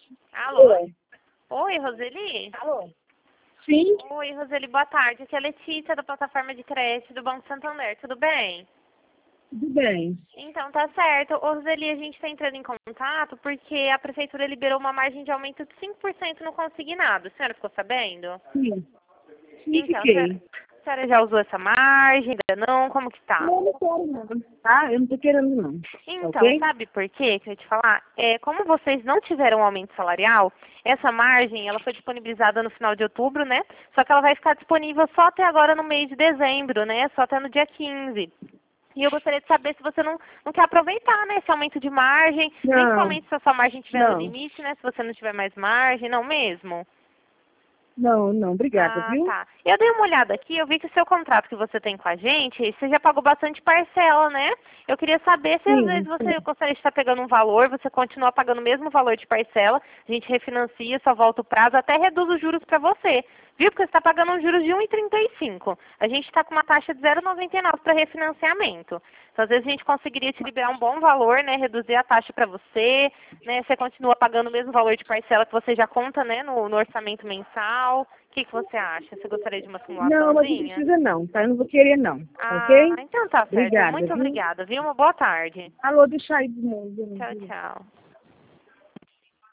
Alô? Oi. Oi, Roseli? Alô? Sim? Oi, Roseli, boa tarde. Aqui é a Letícia, da plataforma de crédito do Banco Santander. Tudo bem? Tudo bem. Então, tá certo. Ô, Roseli, a gente está entrando em contato porque a Prefeitura liberou uma margem de aumento de 5% no consignado. A senhora ficou sabendo? Sim. Sim, Então, fiquei. a senhora já usou essa margem? Ainda não? Como que tá? Não, não quero não. Tá? Eu não tô querendo não. Então, Ok? sabe por quê que eu ia te falar? Como vocês não tiveram aumento salarial, essa margem ela foi disponibilizada no final de outubro, né? Só que ela vai ficar disponível só até agora no mês de dezembro, né? Só até no dia 15. E eu gostaria de saber se você não quer aproveitar, né, esse aumento de margem, Não, principalmente se a sua margem estiver no não. limite, né? Se você não tiver mais margem, não mesmo? Não, não. Obrigada, Ah, viu? tá. Eu dei uma olhada aqui, eu vi que o seu contrato que você tem com a gente, você já pagou bastante parcela, né? Eu queria saber se às vezes Sim, você sim. gostaria de estar pegando um valor, você continua pagando o mesmo valor de parcela, a gente refinancia, só volta o prazo, até reduz os juros para você. Viu? Porque você está pagando um juros de 1,35. A gente está com uma taxa de 0,99 para refinanciamento. Então, às vezes a gente conseguiria te liberar um bom valor, né? Reduzir a taxa para você, né? Você continua pagando o mesmo valor de parcela que você já conta, né? No orçamento mensal. O que você acha? Você gostaria de uma Não, mas não simulaçãozinha? precisa não, tá? Eu não vou querer não. Ah, Ok? então tá certo. Obrigada, Muito viu? obrigada, viu? Uma boa tarde. Alô, deixa aí de novo. Tchau, tchau.